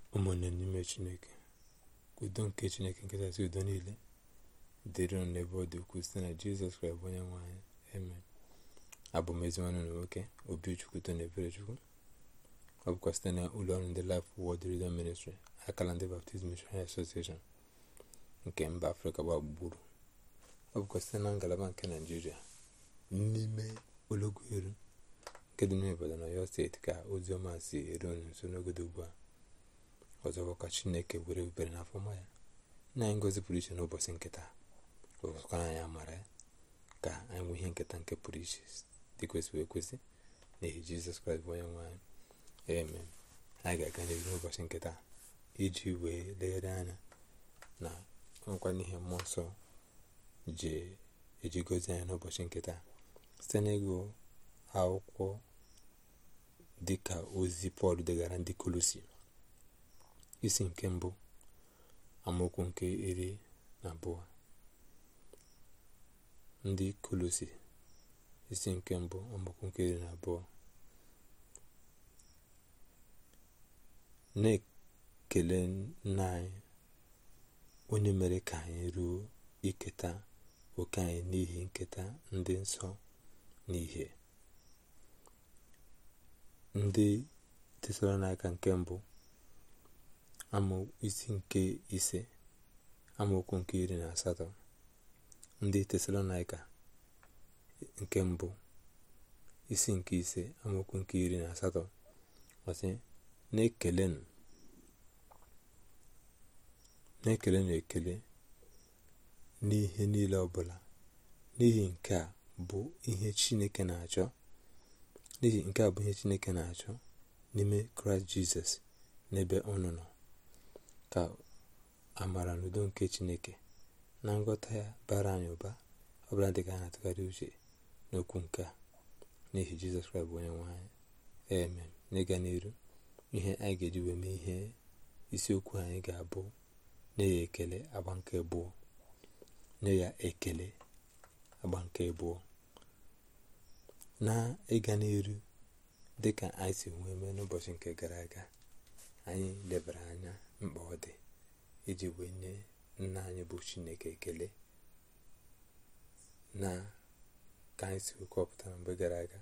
ụmụnne n'ime Chineke, udo nke Chineke nke kachasị udo niile dịrị unu n'ebe ọ dị ukwuu site na Jizọs Kraịst bụ onye nwe anyị. Amen. Abụ m ezi nwanne unu nwoke Obichukwu Tony Eberechukwu. Ọ bụkwa site na ụlọ ọrụ ndị Life Word Radio Ministry, akala ndị Baptist Missionary Association nke mba Afrịka gbaa gburugburu. Ọ bụkwa site na ngalaba nke Naịjirịa n'ime Ologweru nke dị n'obodo na Ọyọ steeti ka ozi ọma si eru unu nso n'ogodo ugbu a. Ọzọkwa ka Chineke were ubere n'afọ ọma ya na anyị ngozi pụrụ iche n'ụbọchị nketa, ọzọkwara anyị amara ya ka anyị nwee ihe nketa nke pụrụ iche dị kwesịrị ekwesị n'ihi Jizọs Kraịst bụ onye nwe anyị. Amen. Anyị ga-aga n'ihu n'ụbọchị nketa iji wee legharị anya na nkwa n'ihe mmụọ nsọ eji gozi anyị n'ụbọchị nketa site n'ịgụ akwụkwọ dịka ozi Pọl degara ndị Kolosi, isi nke mbụ amaokwu nke 12. Ndị Kolosi isi nke mbụ amaokwu nke 12. Na-ekele nna anyị onye mere ka anyị ruo iketa oke anyị n'ihi nketa ndị nsọ n'ihe. Ndị Tesalonaịka nke mbụ isi nke 5 amaokwu nke 18. Ndị Tesalonaịka nke mbụ isi nke 5 amaokwu nke 18 ọsị, na-ekelenụ ekele n'ihe niile ọbụla, n'ihi nke a bụ ihe Chineke na-achọ n'ime Kraịst Jizọs n'ebe unu nọ, ka amara na udo nke Chineke na nghọta ya bara anyị ụba ọbụla dịka anyị na-atụgharị uche n'okwu nke a n'ihi Jizọs Kraịst bụ onye nwe anyị. Amen. N'ịga n'iru, ihe anyị ga-eji wee mee ihe isiokwu anyị ga-abụ nye ya ekele agba nke abụọ. Nye ya ekele agba nke abụọ. Na ịga n'iru dịka anyị si nwee mee n'ụbọchị nke gara aga, anyị lebara anya mkpa ọ dị iji wee nye nna anyị bụ Chineke ekele, na ka anyị si kọpụtara mgbe gara aga.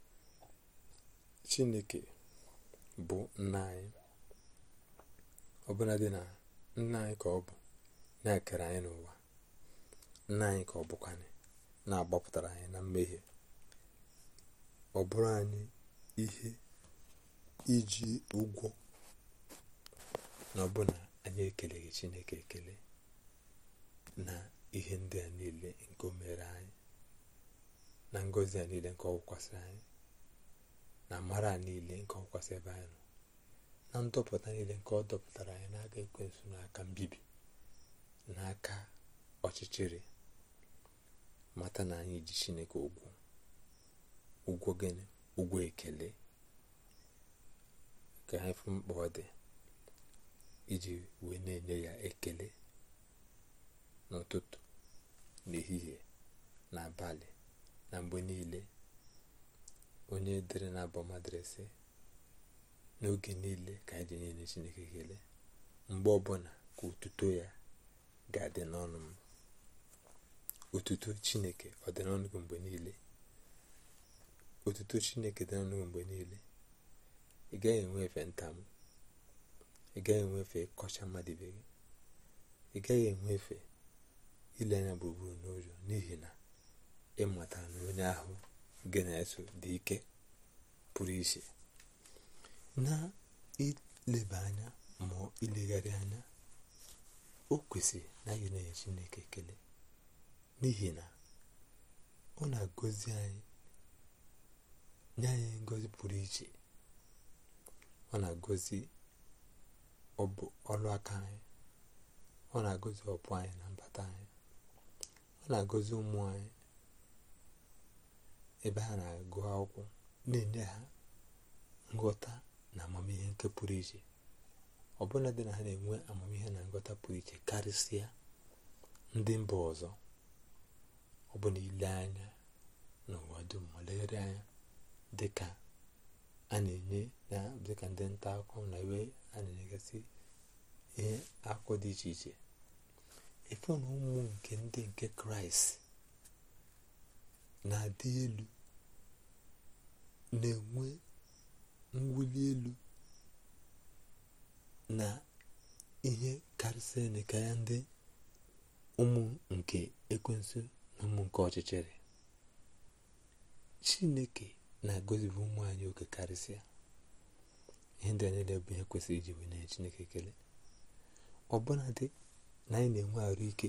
Chineke bụ nna anyị, ọbụla dị na nna anyị ka ọ bụ na-ekere anyị n'ụwa. Nna anyị ka ọ bụkwanị na-agbapụtara anyị na mmehie. Ọ bụrụ anyị ihe iji ụgwọ na ọbụna anyị ekeleghị Chineke ekele na ihe ndị a niile nke o mere anyị, na ngọzi a niile nke ọ wụkwasịrị anyị, na amara a niile nke ọ wụkwasịrị ebe anyị nọ, na ndọpụta niile nke ọ dọpụtara anyị n'aka ekwensu, n'aka mbibi, n'aka ọchịchịrị. Mata na anyị ji Chineke ụgwọ gịnị? Ụgwọ ekele. Ka anyị fụ mkpa ọ dị iji wee na-enye ya ekele n'ụtụtụ, n'ehihie, n'abalị, na mgbe niile. Onye dere n'abụ ọma dere sị, n'oge niile ka anyị ji nye Chineke ekele, mgbe ọbụla ka otuto ya ga-adị n'ọnụ m. Otuto Chineke ọ dị n'ọnụ gị mgbe niile? Otuto Chineke dị n'ọnụ gị mgbe niile? Ị gaghị enwefe ntamu, ị gaghị enwefe kọcha mmadụ ibe gị, ị gaghị enwefe ile anya gburugburu n'ụjọ, n'ihi na ị matara na onye ahụ gị na-eso dị ike pụrụ iche. Na ileba anya ma ilegharị anya, o kwesịrị na anyị na-enye Chineke ekele, n'ihi na ọ na-agọzi anyị, nye anyị ngọzi pụrụ iche. Ọ na-agọzi ọlụ aka anyị, ọ na-agọzi ọpụ anyị na mbata anyị, ọ na-agọzi ụmụ anyị ebe ha na-agụ akwụkwọ, na-enye ha nghọta na amamihe nke pụrụ iche. Ọbụla dị na ha na-enwe amamihe na nghọta pụrụ iche karịsịa ndị mba ọzọ. Ọ bụ na ile anya n'ụwa dum, ma legharị anya dịka a na-enye na dịka ndị nta akụkọ na iwe a na-enyegasị ihe akụkọ dị iche iche, efe na ụmụ nke ndị nke Kraịst na-adị elu, na-enwe mwuli elu na ihe karịsịrị ka ya ndị ụmụ nke ekwensu na ụmụ nke ọchịchịrị. Chineke na-agọzibu ụmụ anyị oke karịsịa. Ihe ndị a niile bụ ihe kwesịrị iji wee nye Chineke ekele. Ọbụna dị na anyị na-enwe arụ ike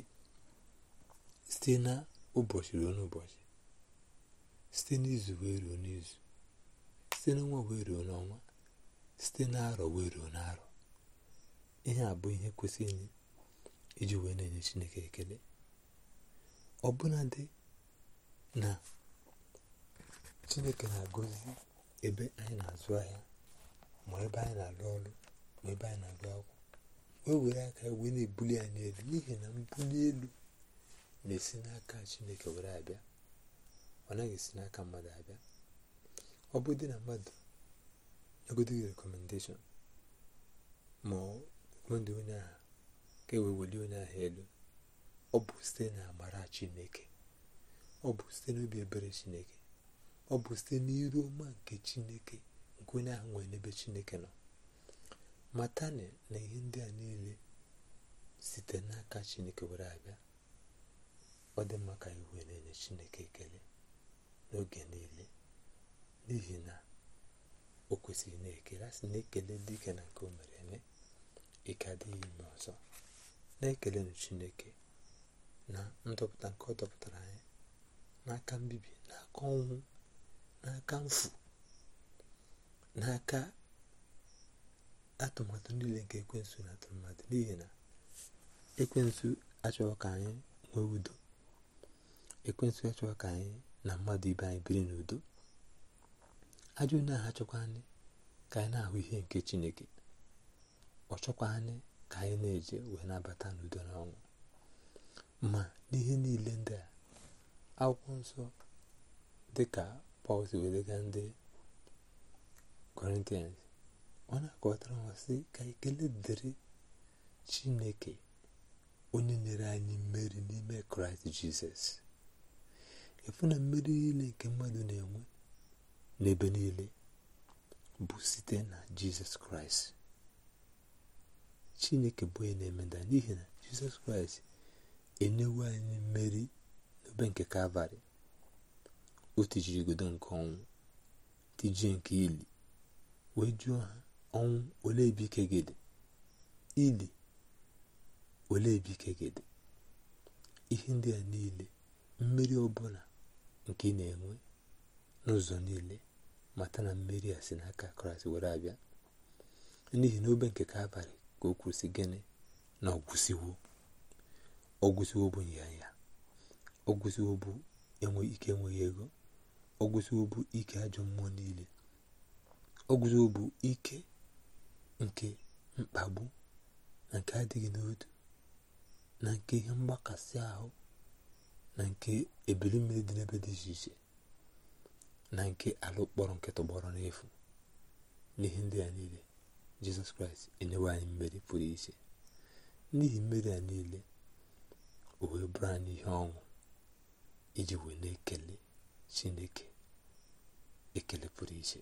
site na ụbọchị ruo n'ụbọchị, site n'izu wee ruo n'izu, site n'ọnwa wee ruo n'ọnwa, site n'arọ wee ruo n'arọ. Ihe a bụ ihe kwesịrị iji wee na-enye Chineke ekele. Ọbụna dị na Chineke na-agọzi ebe anyị na-azụ ahịa, ma ebe anyị na-alụ ọrụ, ma ebe anyị na-agụ akwụkwọ, wee were aka wee na-ebuli anyị elu, n'ihi na mbuli elu na-esi n'aka Chineke were abịa, ọ naghị esi n'aka mmadụ abịa. Ọ bụ dị na mmadụ nyegodo rekomendeshọn ma rekomendị onye ahụ ka e wee welie onye ahụ elu, ọ bụ site na amara Chineke, ọ bụ site n'obi ebere Chineke, ọ bụ site n'iru ọma nke Chineke nke onye ahụ nwere n'ebe Chineke nọ. Matani na ihe ndị a niile site n'aka Chineke were abịa. Ọ dị mma ka iwe na-enye Chineke ekele n'oge niile, n'ihi na o kwesịrị na-ekele. A sị na-ekele dike na nke o mere eme, ike adịghị ime ọzọ. Na-ekele na Chineke na ndọpụta nke ọ dọpụtara anyị n'aka mbibi, n'aka ọnwụ, n'aka mfu, n'aka atụmatụ niile nke ekwensu na atụ mmadụ. N'ihi na ekwensu achọghị ka anyị nwee udo. Ekwensu achọghị ka anyị na mmadụ ibe anyị biri n'udo. Ajọ onye ahụ achọkwa anyị ka anyị na-ahụ ihe nke Chineke. Ọ chọkwa anyị ka anyị na-eje wee nabata n'udo na ọṅụ. Ma n'ihe niile ndị a, akwụkwọ nsọ dịka Pọl si wee lega ndị Kọrịntịans, ọ na-akọwatara ha sị ka ekele dịrị Chineke onye nyere anyị mmeri n'ime Kraịst Jizọs. Efu na mmeri niile nke mmadụ na-enwe n'ebe niile bụ site na Jizọs Kraịst. Chineke bụ onye na-emeda, n'ihi na Jizọs Kraịst enyewo anyị mmeri n'obe nke Kalvarị. O tijiri igodo nke ọnwụ, tijie nke ili, wee jụọ ha, ọnwụ olee ebe ike gị dị? Ili olee ebe ike gị dị? Ihe ndị a niile, mmeri ọbụla nke ị na-enwe n'ụzọ niile, mata na mmeri a si n'aka Kraịst were abịa. N'ihi na obe nke Kalvarị ka o kwuru sị gịnị? Na ọgwụsiwo. Ọgwụsiwo bụ nyanya, ọgwụsiwo bụ ike enweghị ego, ọgwụsiwo bụ ike ajọ mmụọ niile, ọgwụsiwo bụ ike nke mkpagbu na nke adịghị n'otu, na nke ihe mgbakasị ahụ, na nke ebili mmiri dị n'ebe dị iche iche, na nke ala ụkpọrọ nke tọgbọrọ n'efu. N'ihi ndị a niile, Jizọs Kraịst enyewe anyị mmeri pụrụ iche. N'ihi mmeri a niile, o wee bụrụ anyị ihe ọṅụ iji wee na-ekele Chineke ekele pụrụ iche.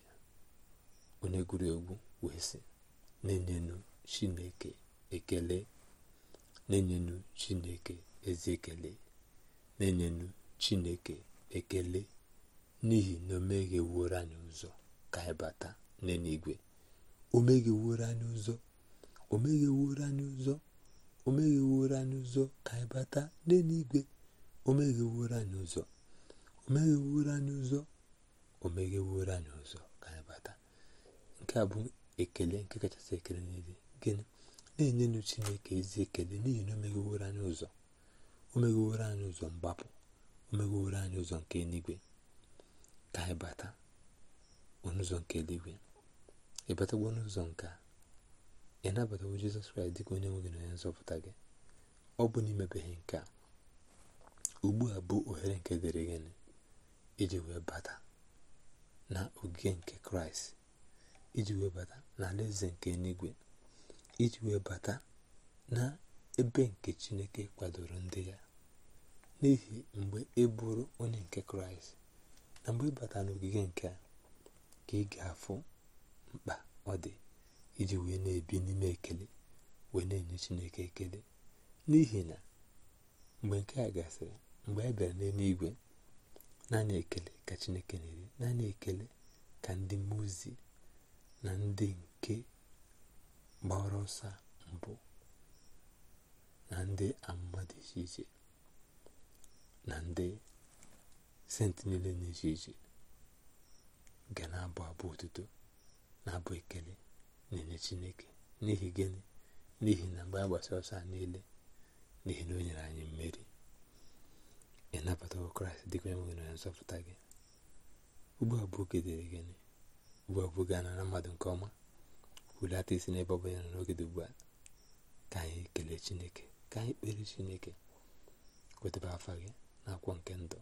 Onye gụrụ egwu wee sị, na-enyenu Chineke ekele, na-enyenu Chineke ezi ekele, na-enyenu Chineke ekele, n'ihi na o megheworo anyị ụzọ ka anyị bata n'eluigwe. O megheworo anyị ụzọ, o megheworo anyị ụzọ, o megheworo anyị ụzọ ka anyị bata n'eluigwe. O megheworo anyị ụzọ, o megheworo anyị ụzọ, o megheworo anyị ụzọ ka anyị bata. Nke a bụ ekele nke kachasị ekele niile. Gịnị? Na-enyenụ Chineke ezi ekele, n'ihi na o megheworo anyị ụzọ. O megheworo anyị ụzọ mgbapụ, o megheworo anyị ụzọ nke eluigwe ka anyị bata n'ụzọ nke eluigwe. Ị batagwo n'ụzọ nke a, ị nabatawo Jizọs Kraịst dịka onye nwe gị na onye nzọpụta gị. Ọ bụ n'imebeghị nke a, ugbu a bụ ohere nke dịrị gịnị? Iji wee bata na ogige nke Kraịst, iji wee bata na alaeze nke eluigwe, iji wee bata na ebe nke Chineke kwadoro ndị ya. N'ihi mgbe ị bụrụ onye nke Kraịst, na mgbe ị bata n'ogige nke a, ka ị ga-afụ mkpa ọ dị iji wee na-ebi n'ime ekele, wee na-enye Chineke ekele. N'ihi na mgbe nke a gasịrị, mgbe a bịara n'eluigwe, naanị ekele ka Chineke na-eri, naanị ekele ka ndị mmụọ ozi na ndị nke gbara ọsọ mbụ na ndị amụma dị iche iche na ndị senti niile na-iche iche ga na-abụ abụ otuto na abụ ekele na-enye Chineke. N'ihi gịnị? N'ihi na mgbe a gbasara ọsọ niile, n'ihi na o nyere anyị mmeri. Ị nabatawo Kraịst dịka onye nwe na nzọpụta gị. Ugbu a bụ oge dịrị gịnị? Ugbu a bụ oge a nara mmadụ nke ọma. Hulata isi n'ebe ọ bụla nọ n'oge dị ugbu a, ka anyị kelee Chineke, ka anyị kpere Chineke. Wetaba afa gị n'akwụkwọ nke ndụ.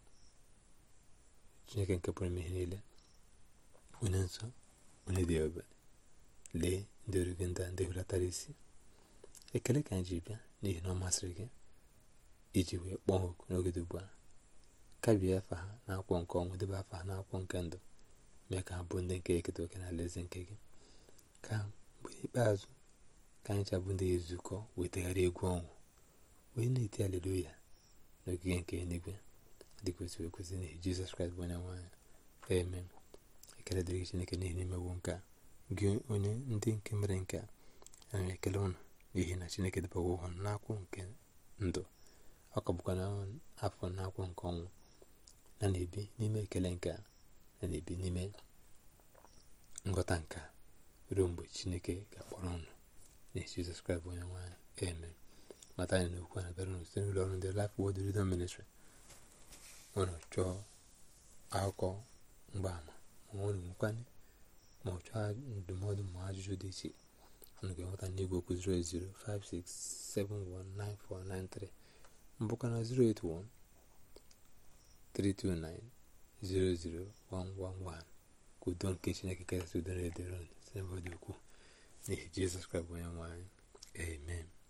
Chineke nke pụrụ ime ihe niile, onye nsọ, onye dị ebube, lee ndị ọrụ gị ndị hulatara isi. Ekele ka anyị ji bịa n'ihi na ọ masịrị gị iji wee kpọọ oku n'oge dị ugbu a. Kabie afa ha n'akwụkwọ nke ọnwụ, debe afa ha n'akwụkwọ nke ndụ, mee ka ha bụ ndị nke eketa oke n'ala eze nke gị. Ka mgbe ikpeazụ ka anyị chabụ ndị ezukọ wetagharị egwu ọnwụ, wee na-eti aleluya n'ogige nke eluigwe dị kwesịrị ekwesị, n'ihi Jizọs Kraịst bụ onye nwe anyị. Amen. Ekele dịrị Chineke n'ihi na imewo nke a. Gị onye ndị nke mere nke a, ana m ekele ụnụ n'ihi na Chineke debewo ụhọ n'akwụkwọ nke ndụ. Ọ ka bụkwa n'afọ n'akwụkwọ nke ọnwụ, na na-ebi n'ime ekele nke a, na na-ebi n'ime nghọta nke a ruo mgbe Chineke ga-akpọrọ ụnụ n'ihi Jizọs Kraịst bụ onye nwe anyị. Amen. Mata anyị n'okwu a na-abịara ụnụ site n'ụlọ ọrụ ndị Life Word Radio Ministry. Ụnụ chọọ akụkọ mgbaama, ma ụnụ nwekwanye, ma ọ chọọ ndụmọdụ ma ajụjụ dị iche, ụnụ ga-enweta n'igwe okwu 08056719493, mbụkwa na 08132900111. Ka udo nke Chineke kachasị udo na-edere unu site n'ebe ọ dị ukwuu, n'ihi Jizọs Kraịst bụ onye nwe anyị. Amen.